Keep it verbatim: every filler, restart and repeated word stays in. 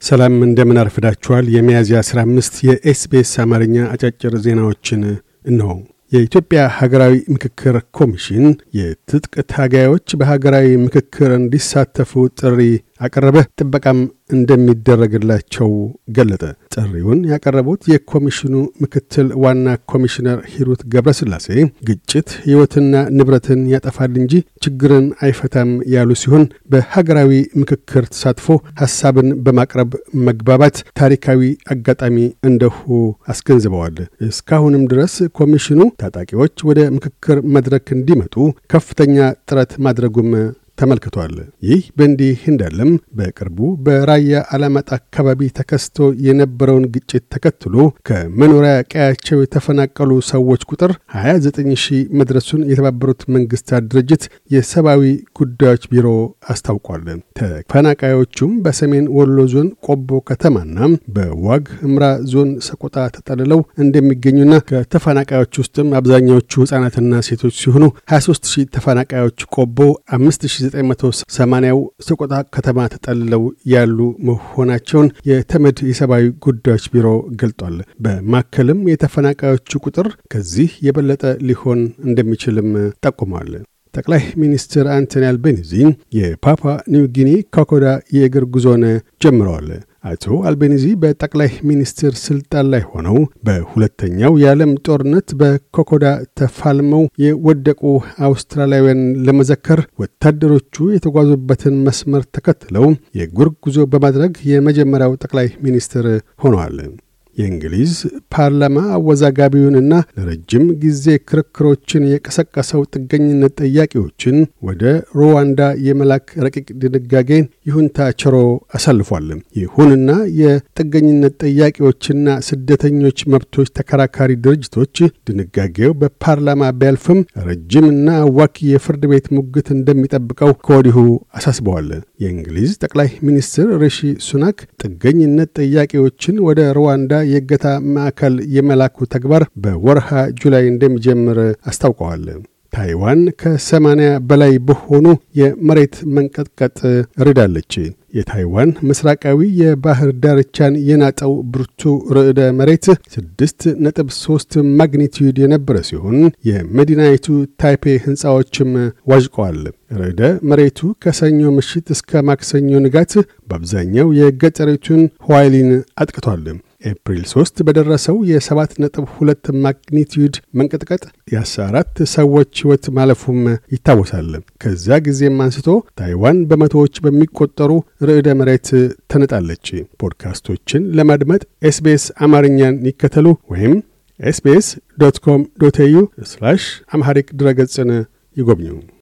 ሰላም እንደምን አርፍዳችኋል። የሚያዝያ አስራ አምስት የኤስቢኤስ አማርኛ አጫጭር ዜናዎችን እነሆ። የኢትዮጵያ ሀገራዊ ምክክር ኮሚሽን የትጥቅ ታጋዮች በሀገራዊ ምክክር እንዲሳተፉ ጥሪ አቀረበ። ጥበቃም እንደሚደረግላቸው ገለጠ። ጥሪውን ያቀረቡት የኮሚሽኑ ምክትል ዋና ኮሚሽነር ሂሩት ገብረስላሴ ግጭት ሕይወትና ንብረትን ያጠፋል እንጂ ችግርን አይፈታም ያሉ ሲሆን በሀገራዊ ምክክር ተሳትፎ ሐሳብን በማቅረብ መግባባት ታሪካዊ አጋጣሚ እንደሁ አስገንዝበዋል። እስካሁንም ድረስ ኮሚሽኑ ታጣቂዎች ወደ ምክክር መድረክ እንዲመጡ ከፍተኛ ጥረት ማድረጉም ተመልክቷል። ይህ በእንዲህ እንዳለም በቅርቡ በራያ አላማጣ አካባቢ ተከስቶ የነበረውን ግጭት ተከትሎ ከመኖሪያ ቀያቸው የተፈናቀሉ ሰዎች ቁጥር ሃያ ዘጠኝ ሺህ መድረሱን የተባበሩት መንግስታት ድርጅት የሰብአዊ ጉዳዮች ቢሮ አስታውቋል። ተፈናቃዮቹም በሰሜን ወሎ ዞን ቆቦ ከተማና በዋግ ኽምራ ዞን ሰቆጣ ተጠልለው እንደሚገኙና ከተፈናቃዮች ውስጥም አብዛኛዎቹ ህጻናትና ሴቶች ሲሆኑ ሃያ ሶስት ሺህ ተፈናቃዮች ቆቦ፣ አምስት ሺህ ዘጠኝ መቶ ሰማንያ ሰቆጣ ከተማ ተጠልለው ያሉ መሆናቸውን የተመድ የሰብአዊ ጉዳዮች ቢሮ ገልጧል። በማከልም የተፈናቃዮቹ ቁጥር ከዚህ የበለጠ ሊሆን እንደሚችልም ጠቁሟል። ጠቅላይ ሚኒስትር አንቶኒ አልቤኒዚ የፓፓ ኒው ጊኒ ኮኮዳ የእግር ጉዞን ጀምረዋል። አቶ አልቤኒዚ በጠቅላይ ሚኒስትር ስልጣን ላይ ሆነው በሁለተኛው የዓለም ጦርነት በኮኮዳ ተፋልመው የወደቁ አውስትራሊያውያን ለመዘከር ወታደሮቹ የተጓዙበትን መስመር ተከትለው የእግር ጉዞ በማድረግ የመጀመሪያው ጠቅላይ ሚኒስትር ሆነዋል። የእንግሊዝ ፓርላማ አወዛጋቢውንና ለረጅም ጊዜ ክርክሮችን የቀሰቀሰው ጥገኝነት ጥያቄዎችን ወደ ሩዋንዳ የመላክ ረቂቅ ድንጋጌን ይሁንታ ቸሮ አሳልፏል። ይሁንና የጥገኝነት ጥያቄዎችና ስደተኞች መብቶች ተከራካሪ ድርጅቶች ድንጋጌው በፓርላማ ቢያልፍም ረጅምና አዋኪ የፍርድ ቤት ሙግት እንደሚጠብቀው ከወዲሁ አሳስበዋል። የእንግሊዝ ጠቅላይ ሚኒስትር ሪሺ ሱናክ ጥገኝነት ጥያቄዎችን ወደ ሩዋንዳ የገታ ማዕከል የመላኩ ተግባር በወርሃ ጁላይ እንደሚጀምር አስታውቀዋል። ታይዋን ከሰማንያ በላይ በሆኑ የመሬት መንቀጥቀጥ ርዳለች። የታይዋን ምስራቃዊ የባህር ዳርቻን የናጠው ብርቱ ርዕደ መሬት ስድስት ነጥብ ሶስት ማግኒቲዩድ የነበረ ሲሆን የመዲናይቱ ታይፔ ህንፃዎችም ዋዥቀዋል። ርዕደ መሬቱ ከሰኞ ምሽት እስከ ማክሰኞ ንጋት በአብዛኛው የገጠሪቱን ኋይሊን አጥቅቷል። ኤፕሪል ሶስት በደረሰው የሰባት ነጥብ ሁለት ማግኒቲዩድ መንቀጥቀጥ የአስራ አራት ሰዎች ሕይወት ማለፉም ይታወሳል። ከዛ ጊዜም አንስቶ ታይዋን በመቶዎች በሚቆጠሩ ርዕደ መሬት ተነጣለች። ፖድካስቶችን ለማድመጥ ኤስቢኤስ አማርኛን ይከተሉ ወይም ኤስ ቢ ኤስ ዶት ኮም ዶት ኤ ዩ ስላሽ አምሃሪክ ድረገጽን ይጎብኙ።